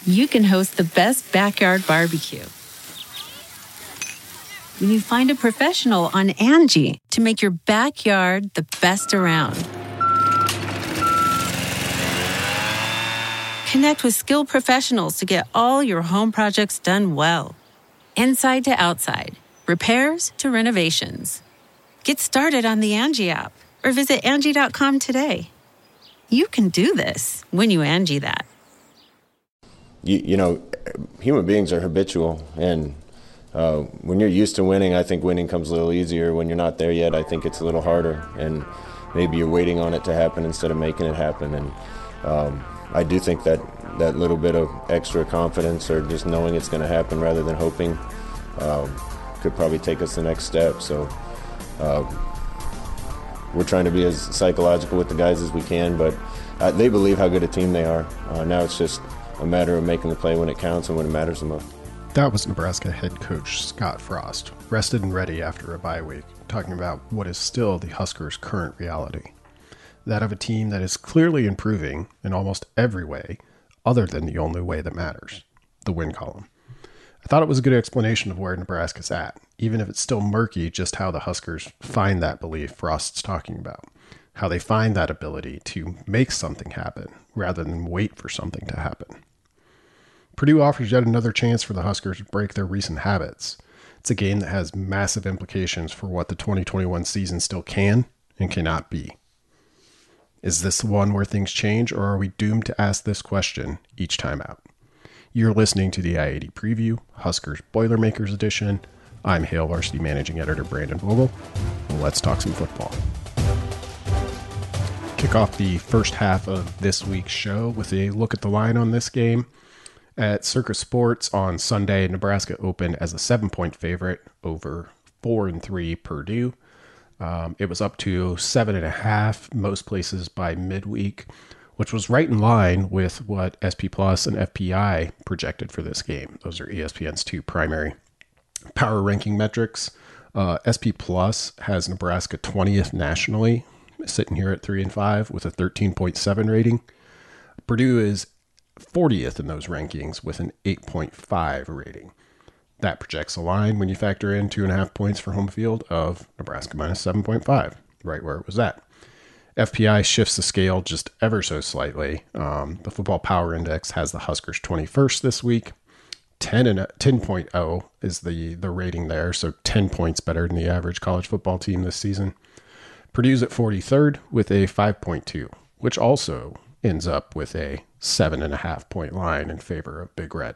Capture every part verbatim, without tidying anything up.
you can host the best backyard barbecue. When you find a professional on Angie to make your backyard the best around. Connect with skilled professionals to get all your home projects done well. Inside to outside, repairs to renovations. Get started on the Angie app or visit Angie dot com today. You can do this when you Angie that. You, you know, human beings are habitual, and uh, when you're used to winning, I think winning comes a little easier. When you're not there yet, I think it's a little harder, and maybe you're waiting on it to happen instead of making it happen. And um, I do think that that little bit of extra confidence or just knowing it's going to happen rather than hoping um, could probably take us the next step. So uh, we're trying to be as psychological with the guys as we can, but uh, they believe how good a team they are. Uh, now it's just a matter of making the play when it counts and when it matters the most. That was Nebraska head coach Scott Frost, rested and ready after a bye week, talking about what is still the Huskers' current reality. That of a team that is clearly improving in almost every way, other than the only way that matters, the win column. I thought it was a good explanation of where Nebraska's at, even if it's still murky just how the Huskers find that belief Frost's talking about, how they find that ability to make something happen rather than wait for something to happen. Purdue offers yet another chance for the Huskers to break their recent habits. It's a game that has massive implications for what the twenty twenty-one season still can and cannot be. Is this the one where things change, or are we doomed to ask this question each time out? You're listening to the I eighty Preview, Huskers Boilermakers Edition. I'm Hail Varsity Managing Editor Brandon Vogel. Let's talk some football. Kick off the first half of this week's show with a look at the line on this game. At Circa Sports on Sunday, Nebraska opened as a seven-point favorite over four and three Purdue. Um, it was up to seven and a half most places by midweek, which was right in line with what S P Plus and F P I projected for this game. Those are E S P N's two primary power ranking metrics. Uh, S P Plus has Nebraska twentieth nationally, sitting here at three and five with a thirteen point seven rating. Purdue is fortieth in those rankings with an eight point five rating. That projects a line when you factor in two and a half points for home field of Nebraska minus seven point five, right where it was at. F P I shifts the scale just ever so slightly. Um, the Football Power Index has the Huskers twenty-first this week. ten and ten point oh is the, the rating there, so ten points better than the average college football team this season. Purdue's at forty-third with a five point two, which also ends up with a seven and a half point line in favor of Big Red.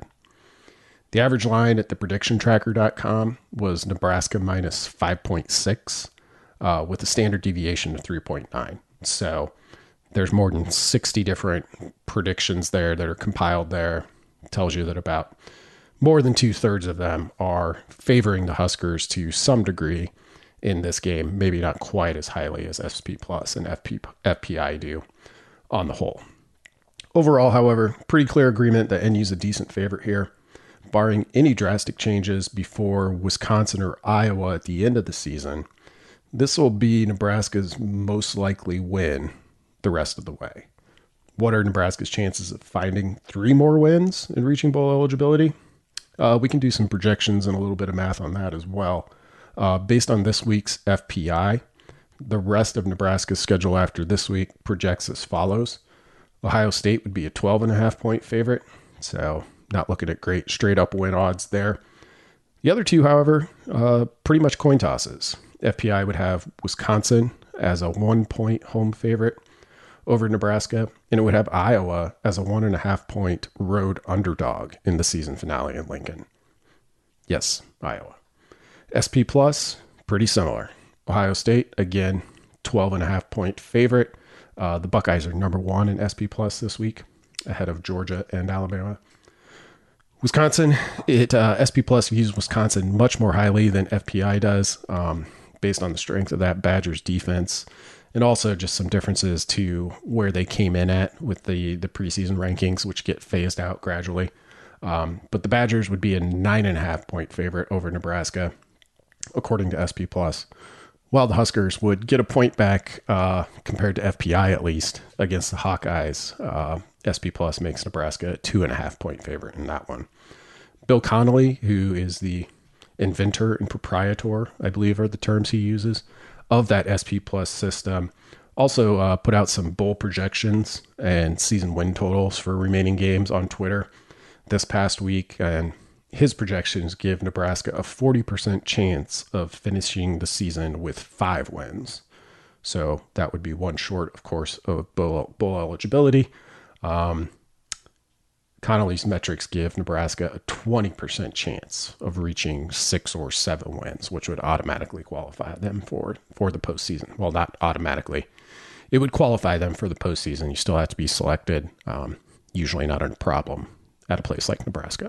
The average line at the prediction tracker dot com was Nebraska minus five point six uh, with a standard deviation of three point nine. So there's more than sixty different predictions there that are compiled there. It tells you that about more than two thirds of them are favoring the Huskers to some degree in this game, maybe not quite as highly as S P Plus and F P, F P I do on the whole. Overall, however, pretty clear agreement that N U's a decent favorite here. Barring any drastic changes before Wisconsin or Iowa at the end of the season, this will be Nebraska's most likely win the rest of the way. What are Nebraska's chances of finding three more wins and reaching bowl eligibility? Uh, we can do some projections and a little bit of math on that as well. Uh, based on this week's F P I, the rest of Nebraska's schedule after this week projects as follows. Ohio State would be a twelve and a half point favorite, so not looking at great straight up win odds there. The other two, however, uh, pretty much coin tosses. F P I would have Wisconsin as a one point home favorite over Nebraska, and it would have Iowa as a one and a half point road underdog in the season finale in Lincoln. Yes, Iowa. S P Plus, pretty similar. Ohio State, again, twelve and a half point favorite. Uh, the Buckeyes are number one in S P Plus this week, ahead of Georgia and Alabama. Wisconsin, it uh, S P Plus views Wisconsin much more highly than F P I does, um, based on the strength of that Badgers defense, and also just some differences to where they came in at with the the preseason rankings, which get phased out gradually. Um, but the Badgers would be a nine and a half point favorite over Nebraska, according to S P Plus. While the Huskers would get a point back uh, compared to F P I, at least, against the Hawkeyes uh, S P Plus makes Nebraska a two and a half point favorite in that one. Bill Connolly, who is the inventor and proprietor, I believe are the terms he uses, of that S P Plus system, also uh, put out some bowl projections and season win totals for remaining games on Twitter this past week. And his projections give Nebraska a forty percent chance of finishing the season with five wins. So that would be one short, of course, of bowl, bowl eligibility. Um, Connolly's metrics give Nebraska a twenty percent chance of reaching six or seven wins, which would automatically qualify them for, for the postseason. Well, not automatically. It would qualify them for the postseason. You still have to be selected. Um, usually not a problem at a place like Nebraska.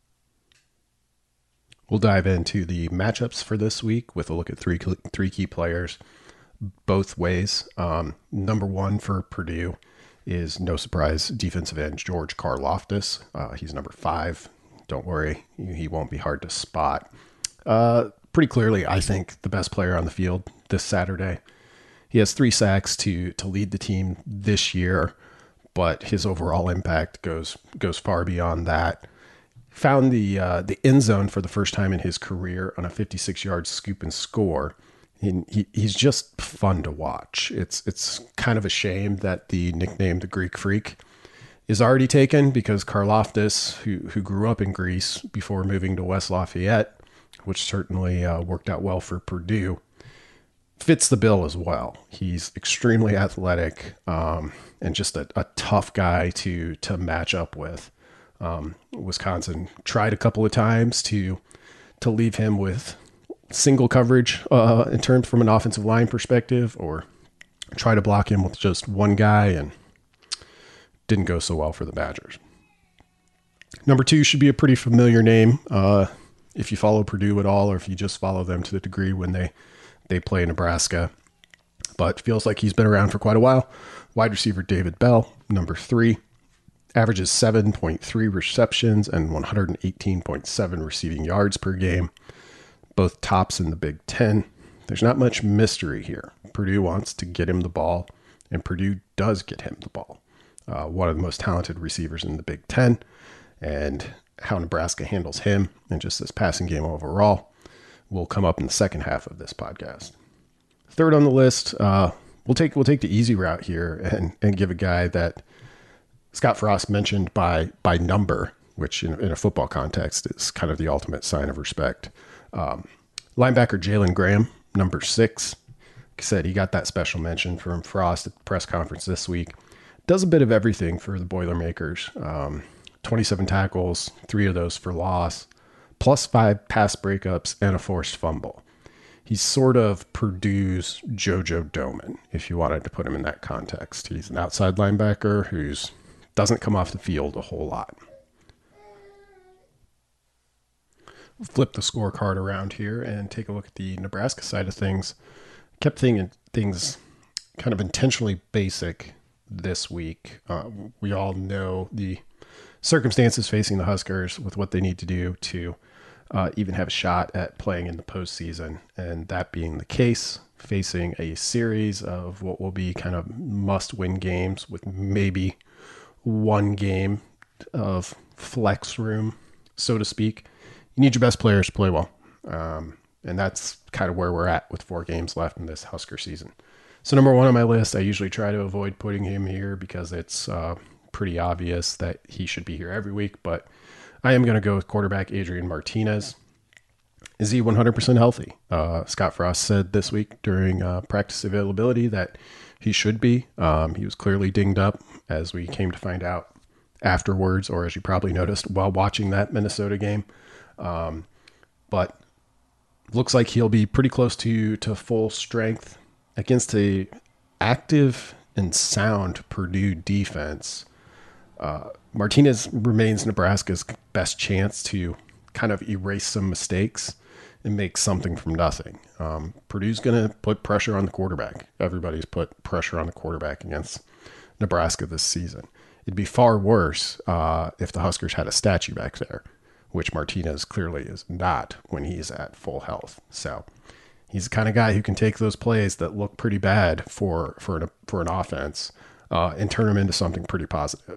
We'll dive into the matchups for this week with a look at three three key players both ways. Um, number one for Purdue is, no surprise, defensive end George Karlaftis. Uh, he's number five. Don't worry, he won't be hard to spot. Uh, pretty clearly, I think, the best player on the field this Saturday. He has three sacks to to lead the team this year, but his overall impact goes goes far beyond that. Found the uh, the end zone for the first time in his career on a fifty-six yard scoop and score. And he, he's just fun to watch. It's it's kind of a shame that the nickname the Greek Freak is already taken, because Karlaftis, who who grew up in Greece before moving to West Lafayette, which certainly uh, worked out well for Purdue, fits the bill as well. He's extremely athletic um, and just a, a tough guy to to match up with. Um, Wisconsin tried a couple of times to to leave him with single coverage uh, in terms from an offensive line perspective, or try to block him with just one guy, and didn't go so well for the Badgers. Number two should be a pretty familiar name uh, if you follow Purdue at all, or if you just follow them to the degree when they, they play Nebraska, but feels like he's been around for quite a while. Wide receiver David Bell, number three, averages seven point three receptions and one hundred eighteen point seven receiving yards per game. Both tops in the Big Ten. There's not much mystery here. Purdue wants to get him the ball, and Purdue does get him the ball. Uh, one of the most talented receivers in the Big Ten, and how Nebraska handles him and just this passing game overall will come up in the second half of this podcast. Third on the list, uh, we'll take we'll take the easy route here and and give a guy that Scott Frost mentioned by by number, which in, in a football context is kind of the ultimate sign of respect. Um, linebacker Jalen Graham, number six. Like I said, he got that special mention from Frost at the press conference this week. Does a bit of everything for the Boilermakers. Um, twenty-seven tackles, three of those for loss, plus five pass breakups and a forced fumble. He's sort of Purdue's JoJo Domann, if you wanted to put him in that context. He's an outside linebacker who doesn't come off the field a whole lot. Flip the scorecard around here and take a look at the Nebraska side of things. Kept thing, things kind of intentionally basic this week. Uh, we all know the circumstances facing the Huskers with what they need to do to uh, even have a shot at playing in the postseason. And that being the case, facing a series of what will be kind of must-win games with maybe one game of flex room, so to speak. You need your best players to play well. Um, and that's kind of where we're at with four games left in this Husker season. So number one on my list, I usually try to avoid putting him here because it's uh, pretty obvious that he should be here every week. But I am going to go with quarterback Adrian Martinez. Is he one hundred percent healthy? Uh, Scott Frost said this week during uh, practice availability that he should be. Um, he was clearly dinged up, as we came to find out afterwards, or as you probably noticed while watching that Minnesota game. Um, but looks like he'll be pretty close to, to full strength against a active and sound Purdue defense. Uh, Martinez remains Nebraska's best chance to kind of erase some mistakes and make something from nothing. Um, Purdue's going to put pressure on the quarterback. Everybody's put pressure on the quarterback against Nebraska this season. It'd be far worse uh, if the Huskers had a statue back there, which Martinez clearly is not when he's at full health. So he's the kind of guy who can take those plays that look pretty bad for for an, for an offense uh, and turn them into something pretty positive.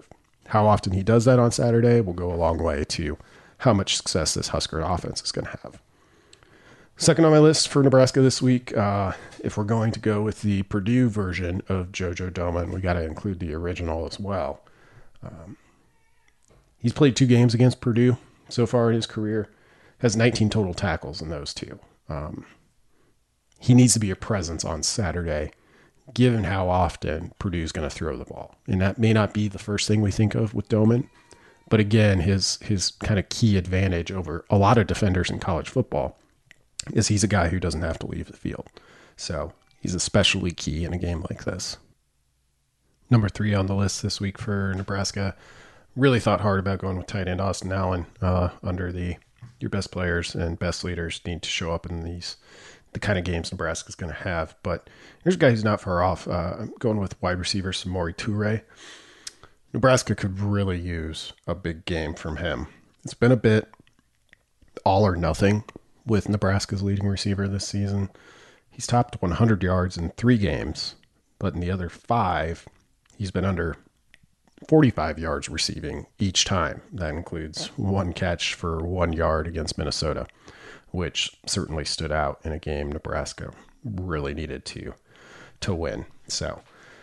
How often he does that on Saturday will go a long way to how much success this Husker offense is going to have. Second on my list for Nebraska this week, uh, if we're going to go with the Purdue version of JoJo Domann, we got to include the original as well. Um, he's played two games against Purdue so far in his career, has nineteen total tackles in those two. Um, he needs to be a presence on Saturday, given how often Purdue's going to throw the ball. And that may not be the first thing we think of with Domann, but again, his his kind of key advantage over a lot of defenders in college football is he's a guy who doesn't have to leave the field. So he's especially key in a game like this. Number three on the list this week for Nebraska, really thought hard about going with tight end Austin Allen uh, under the your best players and best leaders need to show up in these the kind of games Nebraska's going to have. But here's a guy who's not far off. Uh, I'm going with wide receiver Samori Toure. Nebraska could really use a big game from him. It's been a bit all or nothing with Nebraska's leading receiver this season. He's topped one hundred yards in three games, but in the other five, he's been under forty-five yards receiving each time. That includes one catch for one yard against Minnesota, which certainly stood out in a game Nebraska really needed to to win. So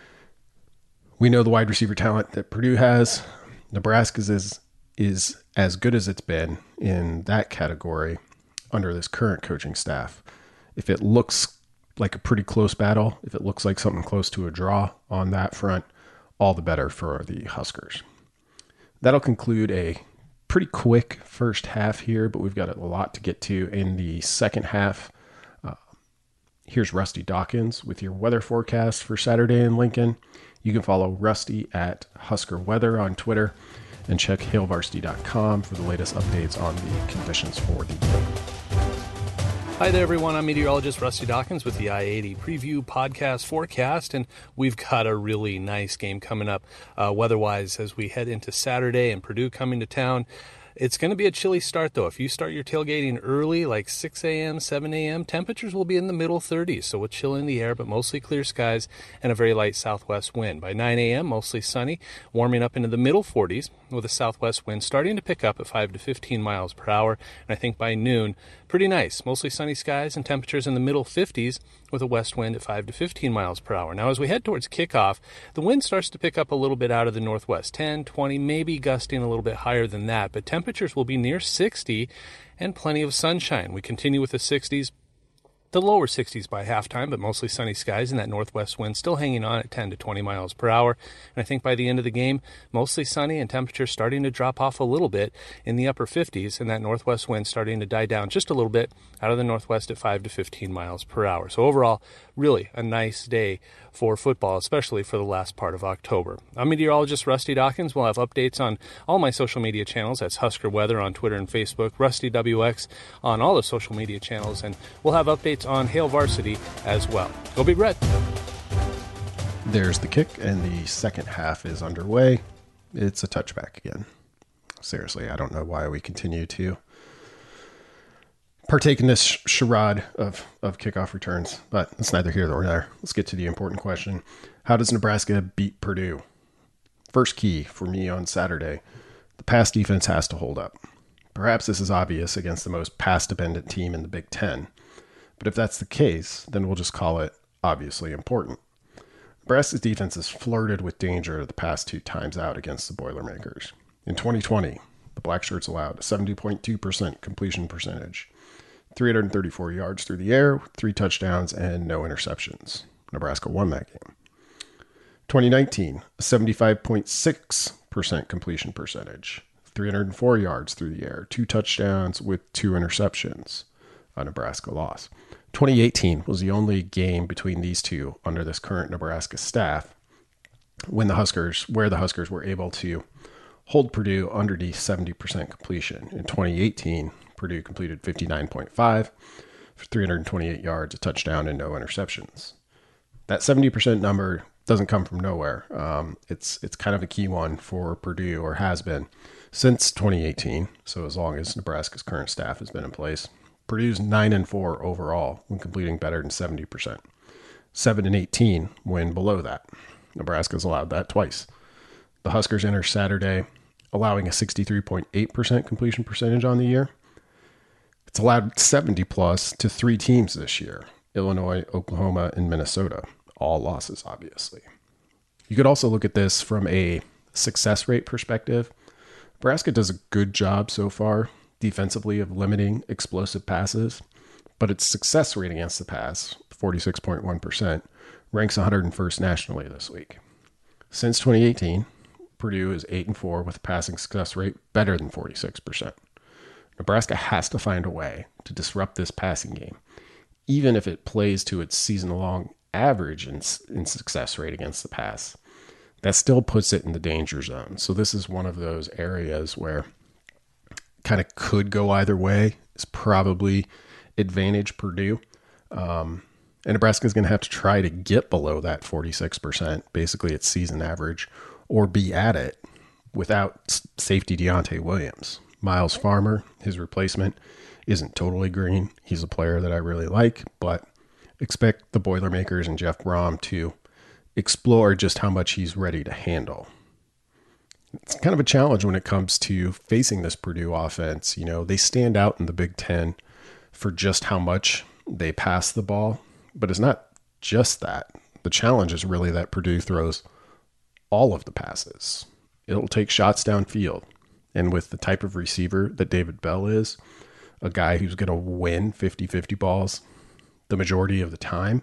we know the wide receiver talent that Purdue has. Nebraska's is is as good as it's been in that category under this current coaching staff. If it looks like a pretty close battle, if it looks like something close to a draw on that front, all the better for the Huskers. That'll conclude a pretty quick first half here, but we've got a lot to get to in the second half. Uh, here's Rusty Dawkins with your weather forecast for Saturday in Lincoln. You can follow Rusty at Husker Weather on Twitter and check hail varsity dot com for the latest updates on the conditions for the game. Hi there, everyone. I'm meteorologist Rusty Dawkins with the I eighty Preview Podcast Forecast, and we've got a really nice game coming up uh, weather-wise as we head into Saturday and Purdue coming to town. It's going to be a chilly start, though. If you start your tailgating early, like six a.m., seven a.m., temperatures will be in the middle thirties, so with chill in the air, but mostly clear skies and a very light southwest wind. By nine a.m., mostly sunny, warming up into the middle forties with a southwest wind starting to pick up at five to fifteen miles per hour. And I think by noon, pretty nice. Mostly sunny skies and temperatures in the middle fifties with a west wind at five to fifteen miles per hour. Now, as we head towards kickoff, the wind starts to pick up a little bit out of the northwest, ten, twenty, maybe gusting a little bit higher than that, but temperatures will be near sixty and plenty of sunshine. We continue with the sixties. The lower sixties by halftime, but mostly sunny skies and that northwest wind still hanging on at ten to twenty miles per hour. And I think by the end of the game, mostly sunny and temperatures starting to drop off a little bit in the upper fifties and that northwest wind starting to die down just a little bit out of the northwest at five to fifteen miles per hour. So overall, really a nice day for football, especially for the last part of October. I'm meteorologist Rusty Dawkins. We'll have updates on all my social media channels. That's Husker Weather on Twitter and Facebook, Rusty W X on all the social media channels, and we'll have updates on Hail Varsity as well. Go Big Red! There's the kick, and the second half is underway. It's a touchback again. Seriously, I don't know why we continue to partake in this charade of, of kickoff returns, but it's neither here nor there. Let's get to the important question. How does Nebraska beat Purdue? First key for me on Saturday, the pass defense has to hold up. Perhaps this is obvious against the most pass-dependent team in the Big Ten, but if that's the case, then we'll just call it obviously important. Nebraska's defense has flirted with danger the past two times out against the Boilermakers. In twenty twenty, the Black Shirts allowed a seventy point two percent completion percentage, three hundred thirty-four yards through the air, three touchdowns, and no interceptions. Nebraska won that game. twenty nineteen, a seventy-five point six percent completion percentage, three hundred four yards through the air, two touchdowns with two interceptions. A Nebraska loss. twenty eighteen was the only game between these two under this current Nebraska staff when the Huskers, where the Huskers were able to hold Purdue underneath seventy percent completion. In twenty eighteen, Purdue completed fifty-nine point five for three hundred twenty-eight yards, a touchdown, and no interceptions. That seventy percent number doesn't come from nowhere. Um, it's it's kind of a key one for Purdue, or has been since twenty eighteen. So as long as Nebraska's current staff has been in place, Purdue's nine and four overall when completing better than seventy percent. seven and eighteen when below that. Nebraska's allowed that twice. The Huskers enter Saturday allowing a sixty-three point eight percent completion percentage on the year. It's allowed seventy plus to three teams this year: Illinois, Oklahoma, and Minnesota. All losses, obviously. You could also look at this from a success rate perspective. Nebraska does a good job so far defensively of limiting explosive passes, but its success rate against the pass, forty-six point one percent, ranks one hundred first nationally this week. Since twenty eighteen, Purdue is eight and four with a passing success rate better than forty-six percent. Nebraska has to find a way to disrupt this passing game, even if it plays to its season-long average in, in success rate against the pass. That still puts it in the danger zone. So this is one of those areas where kind of could go either way. It's probably advantage Purdue. Um, and Nebraska is going to have to try to get below that forty-six percent, basically its season average, or be at it without safety Deontay Williams. Miles Farmer, his replacement, isn't totally green. He's a player that I really like, but expect the Boilermakers and Jeff Brom to explore just how much he's ready to handle. It's kind of a challenge when it comes to facing this Purdue offense. You know, they stand out in the Big Ten for just how much they pass the ball, but it's not just that. The challenge is really that Purdue throws all of the passes. It'll take shots downfield. And with the type of receiver that David Bell is, a guy who's going to win fifty-fifty balls the majority of the time,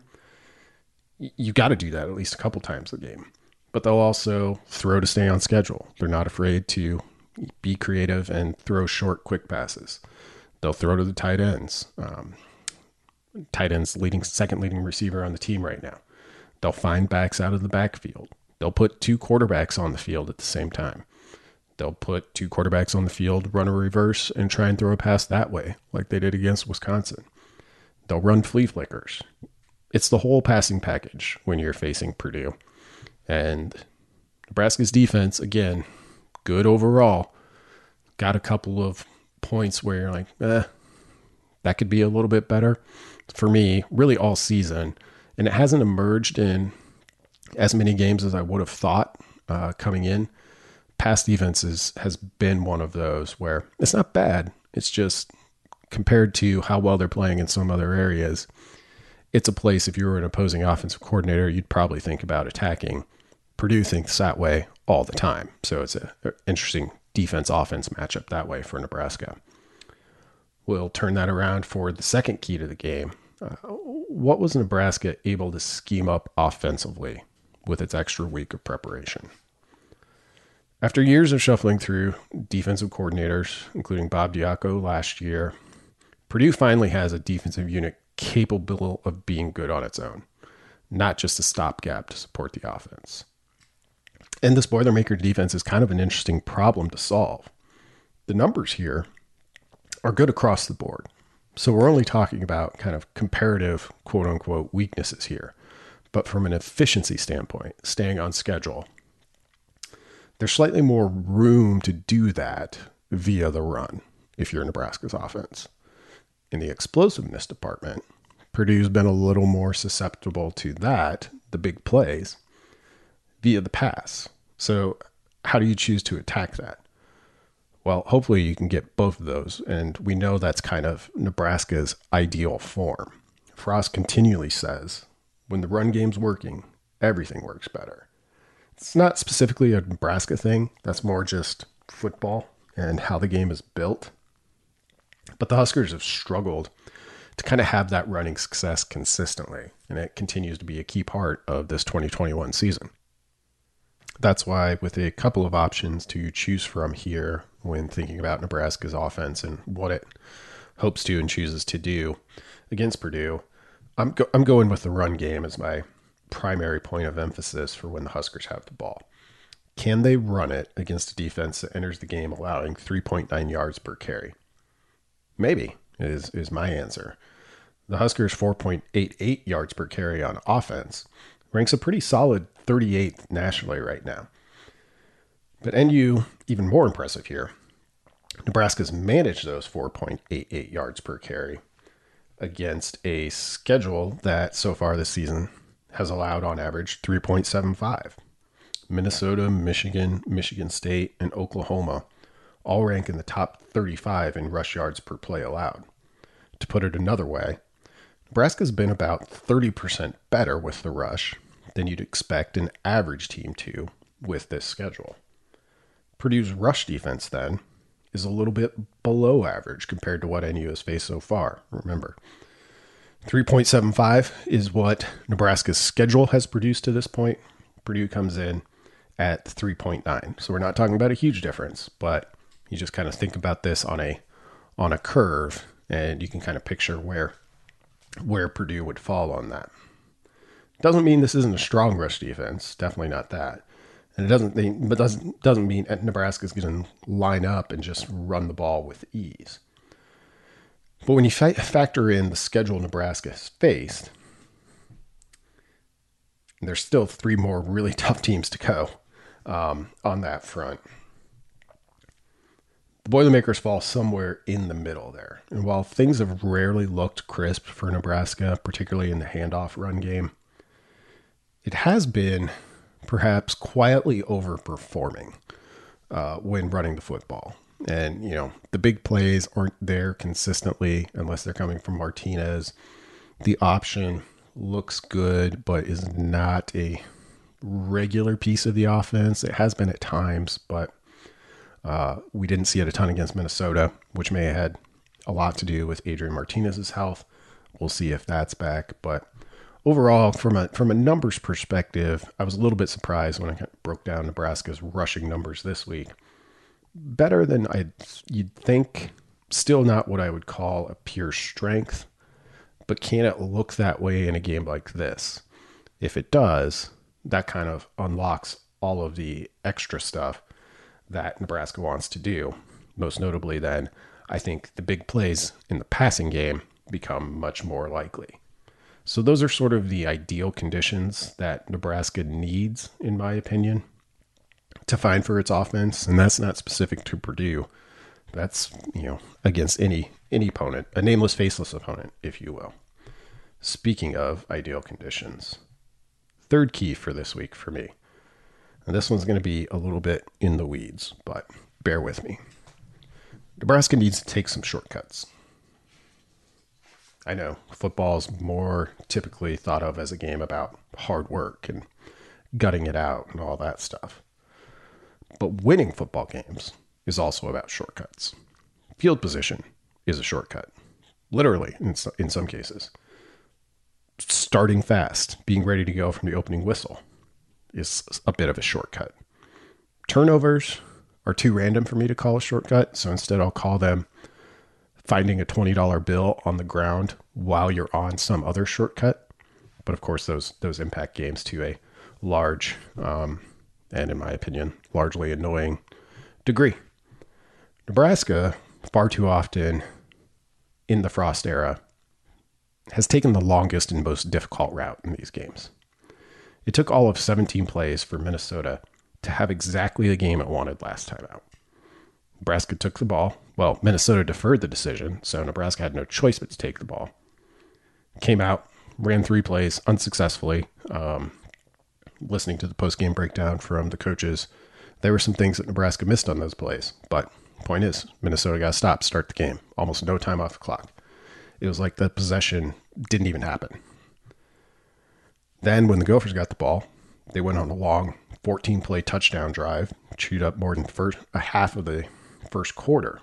you got to do that at least a couple times a game. But they'll also throw to stay on schedule. They're not afraid to be creative and throw short, quick passes. They'll throw to the tight ends. Um, tight ends leading, second leading receiver on the team right now. They'll find backs out of the backfield. They'll put two quarterbacks on the field at the same time. They'll put two quarterbacks on the field, run a reverse, and try and throw a pass that way, like they did against Wisconsin. They'll run flea flickers. It's the whole passing package when you're facing Purdue. And Nebraska's defense, again, good overall. Got a couple of points where you're like, eh, that could be a little bit better. For me, really all season. And it hasn't emerged in as many games as I would have thought uh, coming in. Past defenses has been one of those where it's not bad. It's just compared to how well they're playing in some other areas, it's a place, if you were an opposing offensive coordinator, you'd probably think about attacking. Purdue thinks that way all the time. So it's an interesting defense-offense matchup that way for Nebraska. We'll turn that around for the second key to the game. Uh, what was Nebraska able to scheme up offensively with its extra week of preparation? After years of shuffling through defensive coordinators, including Bob Diaco last year, Purdue finally has a defensive unit capable of being good on its own, not just a stopgap to support the offense. And this Boilermaker defense is kind of an interesting problem to solve. The numbers here are good across the board. So we're only talking about kind of comparative quote unquote weaknesses here. But from an efficiency standpoint, staying on schedule, there's slightly more room to do that via the run if you're Nebraska's offense. In the explosiveness department, Purdue's been a little more susceptible to that, the big plays, via the pass. So how do you choose to attack that? Well, hopefully you can get both of those, and we know that's kind of Nebraska's ideal form. Frost continually says, when the run game's working, everything works better. It's not specifically a Nebraska thing. That's more just football and how the game is built. But the Huskers have struggled to kind of have that running success consistently, and it continues to be a key part of this twenty twenty-one season. That's why with a couple of options to choose from here when thinking about Nebraska's offense and what it hopes to and chooses to do against Purdue, I'm go- I'm going with the run game as my primary point of emphasis for when the Huskers have the ball. Can they run it against a defense that enters the game allowing three point nine yards per carry? Maybe is, is my answer. The Huskers' four point eight eight yards per carry on offense ranks a pretty solid thirty-eighth nationally right now. But N U, even more impressive here, Nebraska's managed those four point eight eight yards per carry against a schedule that so far this season has allowed on average three point seven five. Minnesota, Michigan, Michigan State, and Oklahoma all rank in the top thirty-five in rush yards per play allowed. To put it another way, Nebraska's been about thirty percent better with the rush than you'd expect an average team to with this schedule. Purdue's rush defense, then, is a little bit below average compared to what N U has faced so far. Remember, three point seven five is what Nebraska's schedule has produced to this point. Purdue comes in at three point nine. So we're not talking about a huge difference, but you just kind of think about this on a on a curve, and you can kind of picture where where Purdue would fall on that. Doesn't mean this isn't a strong rush defense. Definitely not that. And it doesn't mean, but doesn't doesn't mean Nebraska's going to line up and just run the ball with ease. But when you fa- factor in the schedule Nebraska has faced, there's still three more really tough teams to go um, on that front. The Boilermakers fall somewhere in the middle there. And while things have rarely looked crisp for Nebraska, particularly in the handoff run game, it has been perhaps quietly overperforming uh, when running the football. And, you know, the big plays aren't there consistently unless they're coming from Martinez. The option looks good, but is not a regular piece of the offense. It has been at times, but uh, we didn't see it a ton against Minnesota, which may have had a lot to do with Adrian Martinez's health. We'll see if that's back. But overall, from a from a numbers perspective, I was a little bit surprised when I broke down Nebraska's rushing numbers this week. Better than I'd, you'd think. Still not what I would call a pure strength. But can it look that way in a game like this? If it does, that kind of unlocks all of the extra stuff that Nebraska wants to do. Most notably, then, I think the big plays in the passing game become much more likely. So those are sort of the ideal conditions that Nebraska needs, in my opinion, to find for its offense. And that's not specific to Purdue. That's, you know, against any any opponent, a nameless, faceless opponent, if you will. Speaking of ideal conditions, third key for this week for me. And this one's going to be a little bit in the weeds, but bear with me. Nebraska needs to take some shortcuts. I know football is more typically thought of as a game about hard work and gutting it out and all that stuff. But winning football games is also about shortcuts. Field position is a shortcut, literally in, in some cases. Starting fast, being ready to go from the opening whistle is a bit of a shortcut. Turnovers are too random for me to call a shortcut, so instead I'll call them finding a twenty dollar bill on the ground while you're on some other shortcut. But of course, those those impact games to a large, um, and in my opinion, largely annoying degree. Nebraska, far too often in the Frost era, has taken the longest and most difficult route in these games. It took all of seventeen plays for Minnesota to have exactly the game it wanted last time out. Nebraska took the ball. Well, Minnesota deferred the decision, so Nebraska had no choice but to take the ball. Came out, ran three plays unsuccessfully. Um, listening to the post-game breakdown from the coaches, there were some things that Nebraska missed on those plays. But point is, Minnesota got stopped, start the game. Almost no time off the clock. It was like the possession didn't even happen. Then when the Gophers got the ball, they went on a long fourteen-play touchdown drive, chewed up more than first, a half of the first quarter.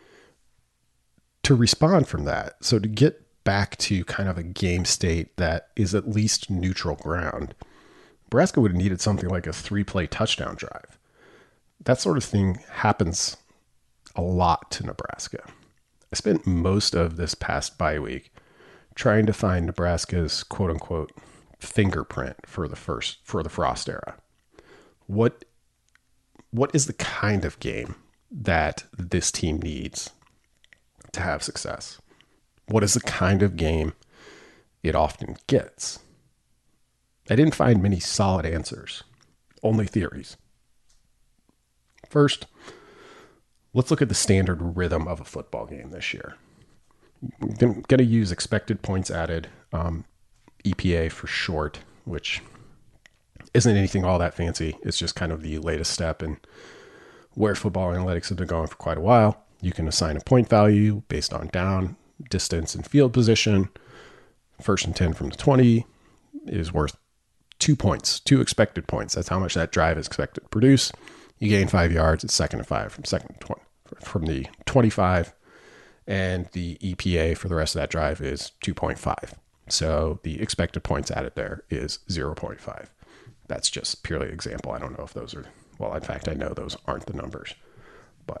To respond from that, so to get back to kind of a game state that is at least neutral ground, Nebraska would have needed something like a three-play touchdown drive. That sort of thing happens a lot to Nebraska. I spent most of this past bye week trying to find Nebraska's quote-unquote fingerprint for the first for the Frost era. What what is the kind of game that this team needs to have success? What is the kind of game it often gets? I didn't find many solid answers, only theories. First, let's look at the standard rhythm of a football game this year. I'm going to use expected points added, um, E P A for short, which isn't anything all that fancy. It's just kind of the latest step in where football analytics have been going for quite a while. You can assign a point value based on down, distance, and field position. First and ten from the twenty is worth two points, two expected points. That's how much that drive is expected to produce. You gain five yards. It's second and five from second to twenty, from the twenty-five, and the E P A for the rest of that drive is two point five. So the expected points added there is zero point five. That's just purely example. I don't know if those are, well, in fact, I know those aren't the numbers, but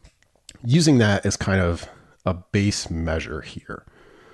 using that as kind of a base measure here,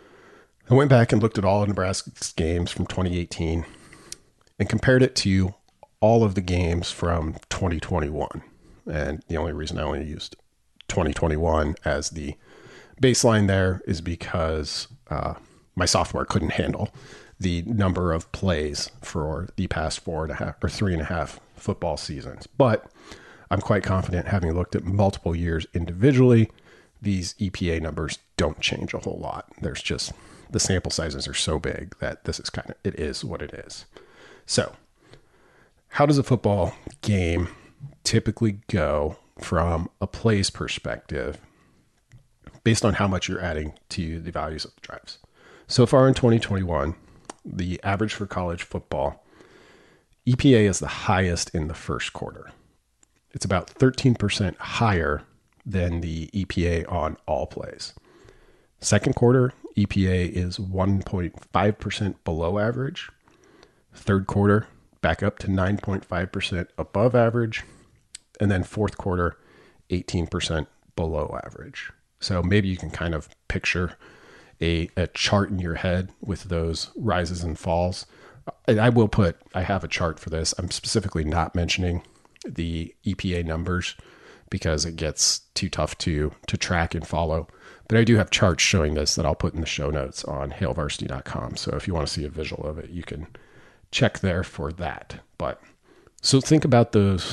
I went back and looked at all of Nebraska's games from twenty eighteen and compared it to all of the games from twenty twenty-one. And the only reason I only used twenty twenty-one as the baseline there is because uh, my software couldn't handle the number of plays for the past four and a half or three and a half football seasons. But I'm quite confident, having looked at multiple years individually, these E P A numbers don't change a whole lot. There's just, the sample sizes are so big that this is kind of, it is what it is. So how does a football game typically go from a plays perspective based on how much you're adding to the values of the drives? So far in twenty twenty-one, the average for college football, E P A is the highest in the first quarter. It's about thirteen percent higher than the E P A on all plays. Second quarter, E P A is one point five percent below average. Third quarter, back up to nine point five percent above average. And then fourth quarter, eighteen percent below average. So maybe you can kind of picture a, a chart in your head with those rises and falls. And I will put, I have a chart for this. I'm specifically not mentioning the E P A numbers because it gets too tough to, to track and follow. But I do have charts showing this that I'll put in the show notes on hail varsity dot com. So if you want to see a visual of it, you can check there for that. But so think about those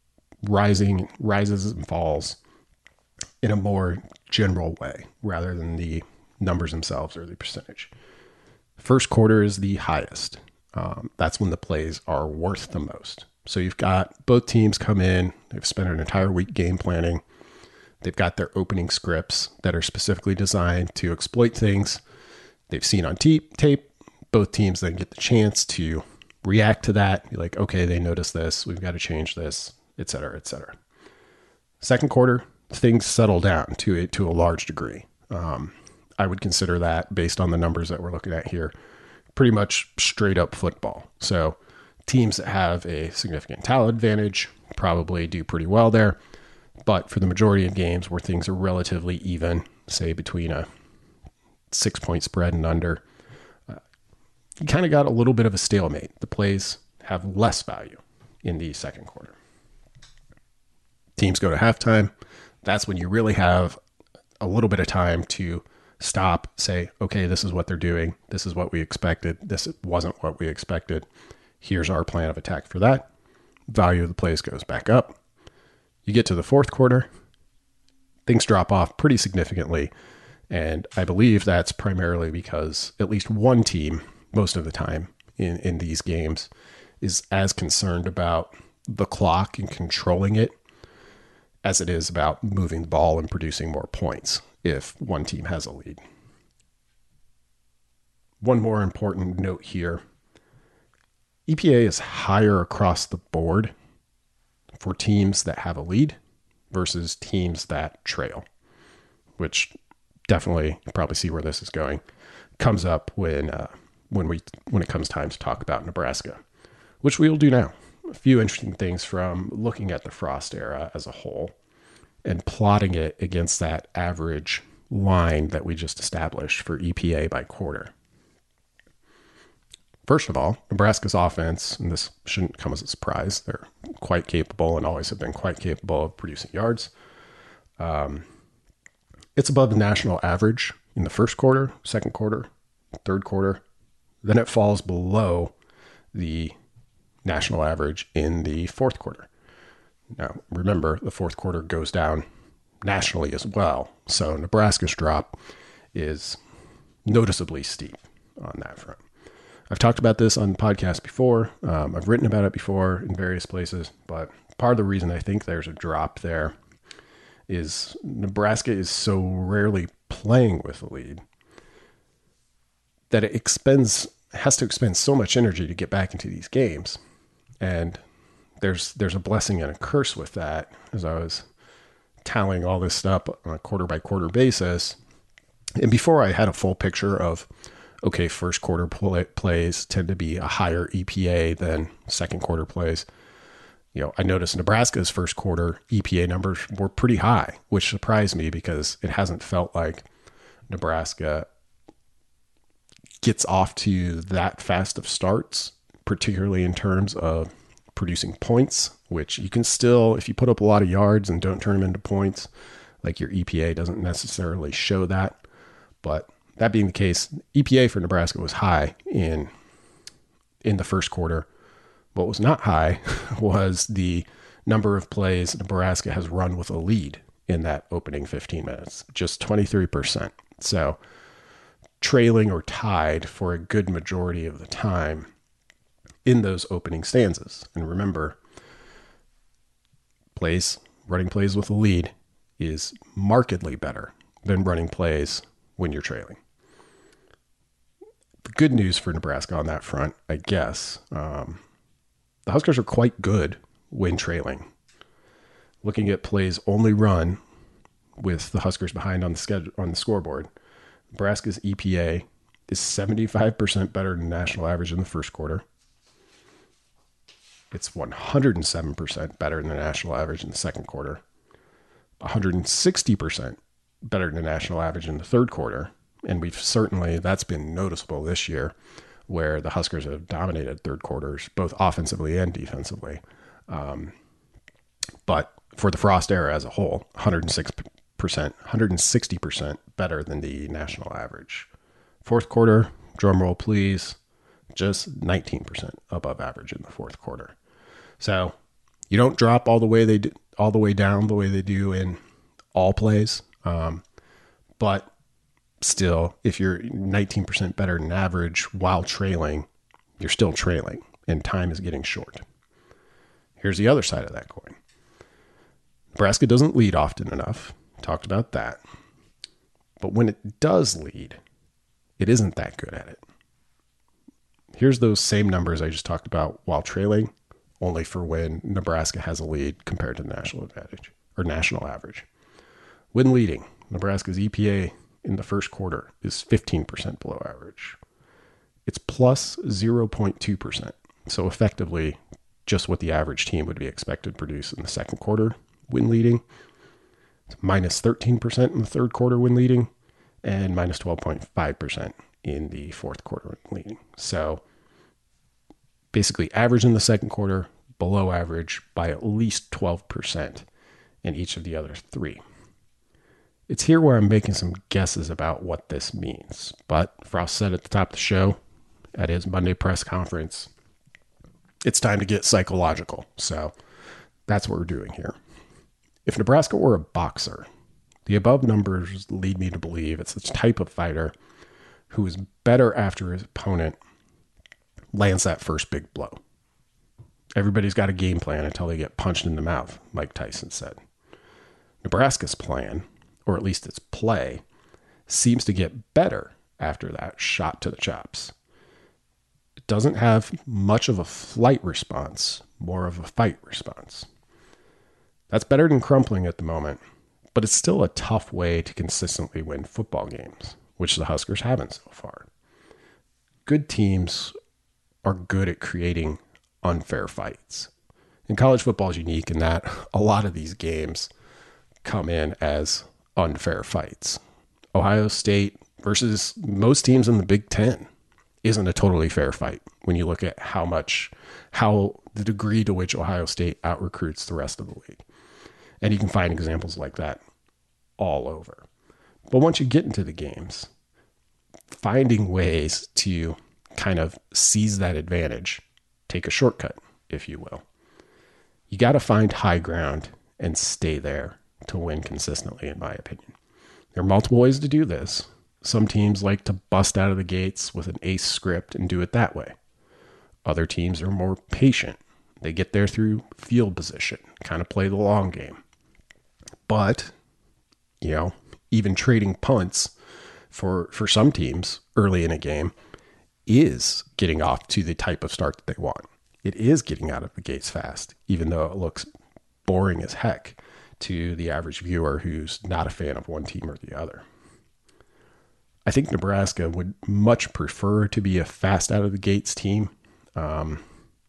rising rises and falls in a more general way rather than the numbers themselves or the percentage. First quarter is the highest. Um, that's when the plays are worth the most. So you've got both teams come in, they've spent an entire week game planning. They've got their opening scripts that are specifically designed to exploit things they've seen on te- tape. Both teams then get the chance to react to that. Be like, okay, they noticed this. We've got to change this, et cetera, et cetera. Second quarter, things settle down to a, to a large degree. Um, I would consider that, based on the numbers that we're looking at here, pretty much straight up football. So teams that have a significant talent advantage probably do pretty well there. But for the majority of games where things are relatively even, say between a six point spread and under, uh, you kind of got a little bit of a stalemate. The plays have less value in the second quarter. Teams go to halftime. That's when you really have a little bit of time to stop, say, okay, this is what they're doing. This is what we expected. This wasn't what we expected. Here's our plan of attack for that. Value of the plays goes back up. You get to the fourth quarter, things drop off pretty significantly. And I believe that's primarily because at least one team, most of the time in, in these games, is as concerned about the clock and controlling it as it is about moving the ball and producing more points if one team has a lead. One more important note here. E P A is higher across the board for teams that have a lead versus teams that trail, which definitely, you probably see where this is going, comes up when uh, when we when it comes time to talk about Nebraska, which we will do now. A few interesting things from looking at the Frost era as a whole and plotting it against that average line that we just established for E P A by quarter. First of all, Nebraska's offense, and this shouldn't come as a surprise, they're quite capable and always have been quite capable of producing yards. Um, it's above the national average in the first quarter, second quarter, third quarter. Then it falls below the national average in the fourth quarter. Now, remember, the fourth quarter goes down nationally as well. So Nebraska's drop is noticeably steep on that front. I've talked about this on the podcast before. Um, I've written about it before in various places, but part of the reason I think there's a drop there is Nebraska is so rarely playing with the lead that it expends has to expend so much energy to get back into these games. And there's there's a blessing and a curse with that. As I was tallying all this stuff on a quarter by quarter basis, and before I had a full picture of, okay, first quarter play, plays tend to be a higher E P A than second quarter plays. You know, I noticed Nebraska's first quarter E P A numbers were pretty high, which surprised me because it hasn't felt like Nebraska gets off to that fast of starts, particularly in terms of producing points, which you can still, if you put up a lot of yards and don't turn them into points, like your E P A doesn't necessarily show that. But that being the case, E P A for Nebraska was high in in the first quarter. What was not high was the number of plays Nebraska has run with a lead in that opening fifteen minutes, just twenty-three percent. So trailing or tied for a good majority of the time in those opening stanzas. And remember, plays, running plays with a lead is markedly better than running plays when you're trailing. The good news for Nebraska on that front, I guess, um, the Huskers are quite good when trailing. Looking at plays only run with the Huskers behind on the schedule on the scoreboard, Nebraska's E P A is seventy-five percent better than national average in the first quarter. It's one hundred seven percent better than the national average in the second quarter. one hundred sixty percent better than the national average in the third quarter. And we've certainly, that's been noticeable this year, where the Huskers have dominated third quarters, both offensively and defensively. Um, but for the Frost era as a whole, one hundred six percent, one hundred sixty percent better than the national average. Fourth quarter, drum roll please, just nineteen percent above average in the fourth quarter. So you don't drop all the way they do, all the way down the way they do in all plays, um, but still, if you're nineteen percent better than average while trailing, you're still trailing, and time is getting short. Here's the other side of that coin. Nebraska doesn't lead often enough. Talked about that. But when it does lead, it isn't that good at it. Here's those same numbers I just talked about while trailing, only for when Nebraska has a lead compared to the national advantage or national average. When leading, Nebraska's E P A in the first quarter is fifteen percent below average. It's plus zero point two percent. So effectively just what the average team would be expected to produce in the second quarter when leading. It's minus thirteen percent in the third quarter when leading, and minus twelve point five percent in the fourth quarter when leading. So basically average in the second quarter, below average by at least twelve percent in each of the other three. It's here where I'm making some guesses about what this means. But Frost said at the top of the show at his Monday press conference, it's time to get psychological. So that's what we're doing here. If Nebraska were a boxer, the above numbers lead me to believe it's the type of fighter who is better after his opponent lands that first big blow. Everybody's got a game plan until they get punched in the mouth, Mike Tyson said. Nebraska's plan, or at least its play, seems to get better after that shot to the chops. It doesn't have much of a flight response, more of a fight response. That's better than crumpling at the moment, but it's still a tough way to consistently win football games, which the Huskers haven't so far. Good teams are good at creating unfair fights. And college football is unique in that a lot of these games come in as unfair fights. Ohio State versus most teams in the Big Ten isn't a totally fair fight when you look at how much, how the degree to which Ohio State out-recruits the rest of the league. And you can find examples like that all over. But once you get into the games, finding ways to kind of seize that advantage, take a shortcut, if you will. You got to find high ground and stay there to win consistently, in my opinion. There are multiple ways to do this. Some teams like to bust out of the gates with an ace script and do it that way. Other teams are more patient. They get there through field position, kind of play the long game. But, you know, even trading punts for, for some teams early in a game is getting off to the type of start that they want. It is getting out of the gates fast, even though it looks boring as heck to the average viewer who's not a fan of one team or the other. I think Nebraska would much prefer to be a fast out of the gates team. Um,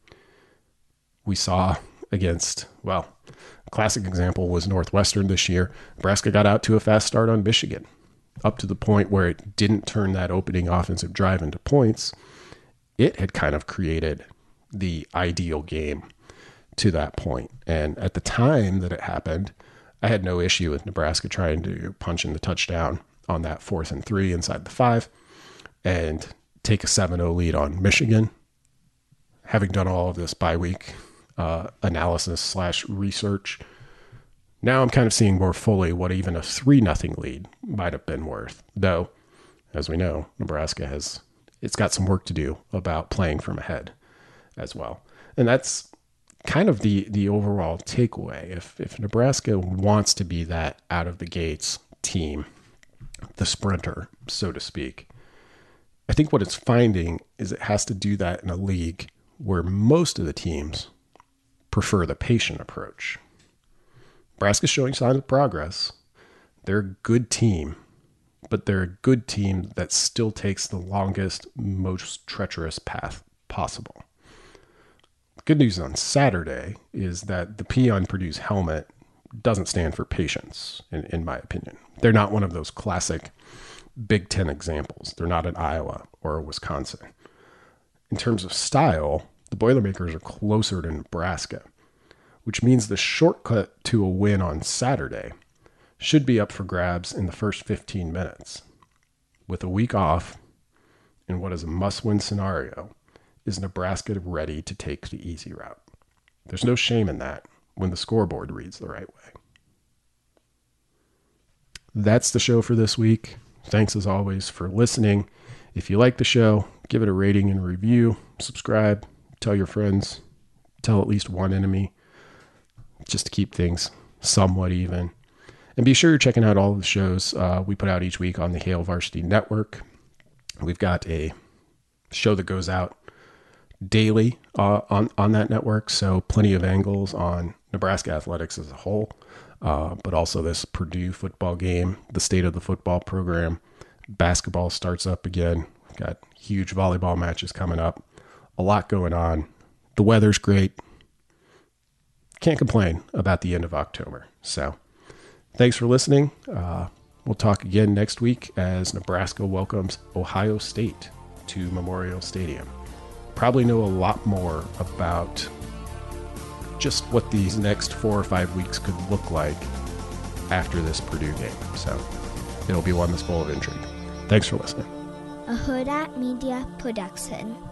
we saw against, well, a classic example was Northwestern this year. Nebraska got out to a fast start on Michigan, up to the point where it didn't turn that opening offensive drive into points. It had kind of created the ideal game to that point. And at the time that it happened, I had no issue with Nebraska trying to punch in the touchdown on that fourth and three inside the five and take a seven oh lead on Michigan. Having done all of this bye week uh, analysis slash research, now I'm kind of seeing more fully what even a three nothing lead might have been worth. Though, as we know, Nebraska has, it's got some work to do about playing from ahead as well. And that's kind of the the overall takeaway. If if Nebraska wants to be that out of the gates team, the sprinter, so to speak, I think what it's finding is it has to do that in a league where most of the teams prefer the patient approach. Nebraska's showing signs of progress. They're a good team, but they're a good team that still takes the longest, most treacherous path possible. Good news on Saturday is that the P on Purdue's helmet doesn't stand for patience, in, in my opinion. They're not one of those classic Big Ten examples. They're not an Iowa or a Wisconsin. In terms of style, the Boilermakers are closer to Nebraska, which means the shortcut to a win on Saturday should be up for grabs in the first fifteen minutes. With a week off, in what is a must-win scenario, is Nebraska ready to take the easy route? There's no shame in that when the scoreboard reads the right way. That's the show for this week. Thanks as always for listening. If you like the show, give it a rating and review, subscribe, tell your friends, tell at least one enemy, just to keep things somewhat even. And be sure you're checking out all of the shows uh, we put out each week on the Hail Varsity Network. We've got a show that goes out daily uh, on, on that network, so plenty of angles on Nebraska athletics as a whole, uh, but also this Purdue football game, the state of the football program. Basketball starts up again. We've got huge volleyball matches coming up. A lot going on. The weather's great. Can't complain about the end of October. So thanks for listening. Uh, we'll talk again next week as Nebraska welcomes Ohio State to Memorial Stadium. Probably know a lot more about just what these next four or five weeks could look like after this Purdue game. So it'll be one that's full of intrigue. Thanks for listening. A Huda Media Production.